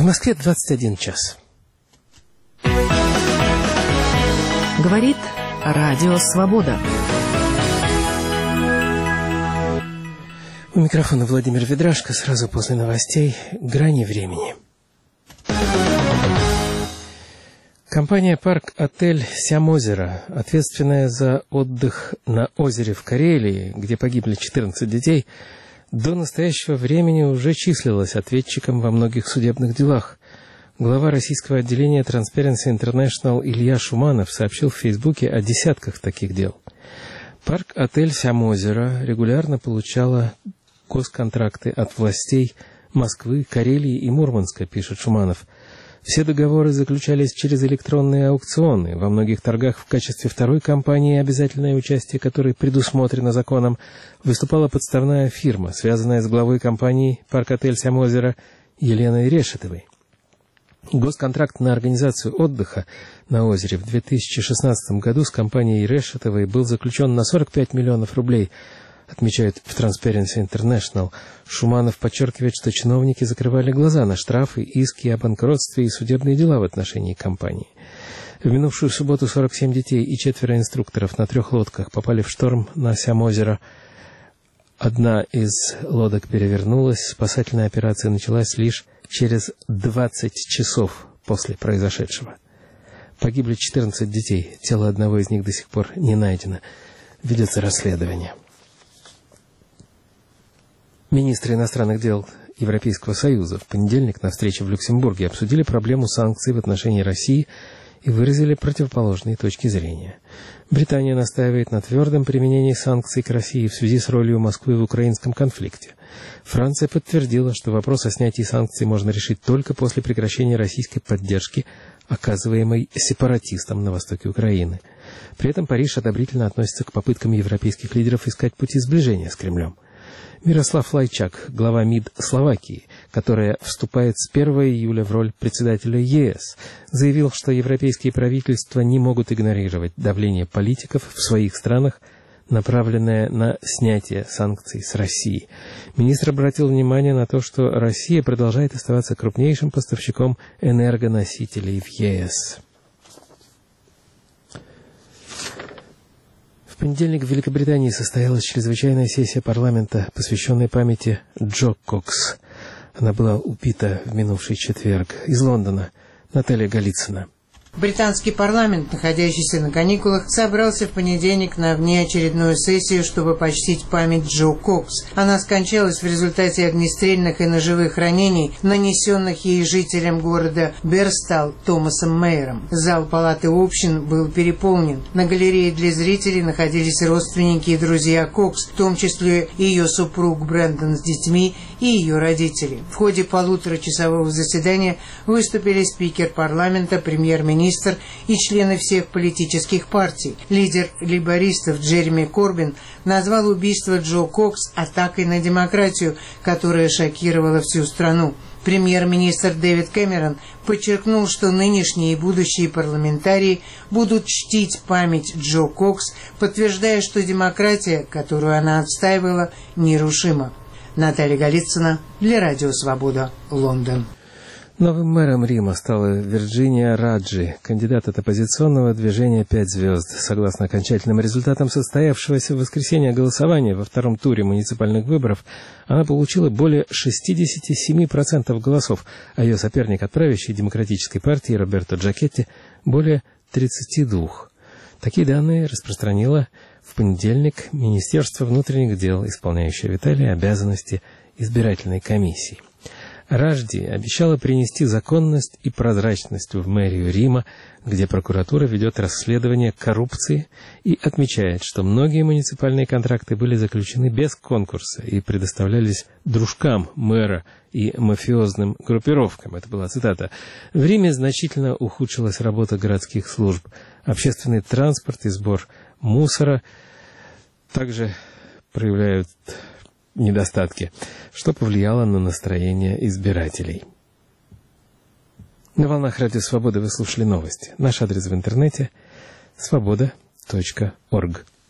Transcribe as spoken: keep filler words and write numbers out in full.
В Москве двадцать один час. Говорит Радио Свобода. У микрофона Владимир Ведрашко. Сразу после новостей «Грани времени». Компания «Парк-отель Сямозеро», ответственная за отдых на озере в Карелии, где погибли четырнадцать детей, до настоящего времени уже числилась ответчиком во многих судебных делах. Глава российского отделения Transparency International Илья Шуманов сообщил в Фейсбуке о десятках таких дел. «Парк-отель Сямозеро» регулярно получала госконтракты от властей Москвы, Карелии и Мурманска, пишет Шуманов. Все договоры заключались через электронные аукционы. Во многих торгах в качестве второй компании, обязательное участие которой предусмотрено законом, выступала подставная фирма, связанная с главой компании «Парк-отель Сямозеро» Еленой Решетовой. Госконтракт на организацию отдыха на озере в две тысячи шестнадцатом году с компанией Решетовой был заключен на сорок пять миллионов рублей, отмечают в Transparency International. Шуманов подчеркивает, что чиновники закрывали глаза на штрафы, иски о банкротстве и судебные дела в отношении компании. В минувшую субботу сорок семь детей и четверо инструкторов на трех лодках попали в шторм на Сямозеро. Одна из лодок перевернулась. Спасательная операция началась лишь через двадцать часов после произошедшего. Погибли четырнадцать детей. Тело одного из них до сих пор не найдено. Ведется расследование. Министры иностранных дел Европейского Союза в понедельник на встрече в Люксембурге обсудили проблему санкций в отношении России и выразили противоположные точки зрения. Британия настаивает на твердом применении санкций к России в связи с ролью Москвы в украинском конфликте. Франция подтвердила, что вопрос о снятии санкций можно решить только после прекращения российской поддержки, оказываемой сепаратистам на востоке Украины. При этом Париж одобрительно относится к попыткам европейских лидеров искать пути сближения с Кремлем. Мирослав Лайчак, глава МИД Словакии, которая вступает с первого июля в роль председателя ЕС, заявил, что европейские правительства не могут игнорировать давление политиков в своих странах, направленное на снятие санкций с России. Министр обратил внимание на то, что Россия продолжает оставаться крупнейшим поставщиком энергоносителей в ЕС. В понедельник в Великобритании состоялась чрезвычайная сессия парламента, посвященная памяти Джо Кокс. Она была убита в минувший четверг. Из Лондона Наталья Голицына. Британский парламент, находящийся на каникулах, собрался в понедельник на внеочередную сессию, чтобы почтить память Джо Кокс. Она скончалась в результате огнестрельных и ножевых ранений, нанесенных ей жителям города Берстал Томасом Мейером. Зал палаты общин был переполнен. На галерее для зрителей находились родственники и друзья Кокс, в том числе ее супруг Брэндон с детьми и ее родители. В ходе полуторачасового заседания выступили спикер парламента, премьер-министр министр и члены всех политических партий. Лидер лейбористов Джереми Корбин назвал убийство Джо Кокс атакой на демократию, которая шокировала всю страну. Премьер-министр Дэвид Кэмерон подчеркнул, что нынешние и будущие парламентарии будут чтить память Джо Кокс, подтверждая, что демократия, которую она отстаивала, нерушима. Наталья Голицына для Радио Свобода, Лондон. Новым мэром Рима стала Вирджиния Раджи, кандидат от оппозиционного движения «Пять звезд». Согласно окончательным результатам состоявшегося в воскресенье голосования во втором туре муниципальных выборов, она получила более шестьдесят семь процентов голосов, а ее соперник от правящей демократической партии Роберто Джакетти более тридцать два. Такие данные распространило в понедельник Министерство внутренних дел, исполняющее в Италии обязанности избирательной комиссии. Раджи обещала принести законность и прозрачность в мэрию Рима, где прокуратура ведет расследование коррупции, и отмечает, что многие муниципальные контракты были заключены без конкурса и предоставлялись дружкам мэра и мафиозным группировкам. Это была цитата. В Риме значительно ухудшилась работа городских служб. Общественный транспорт и сбор мусора также проявляют недостатки, что повлияло на настроение избирателей. На волнах Радио Свобода вы слушали новости. Наш адрес в интернете — свобода точка орг.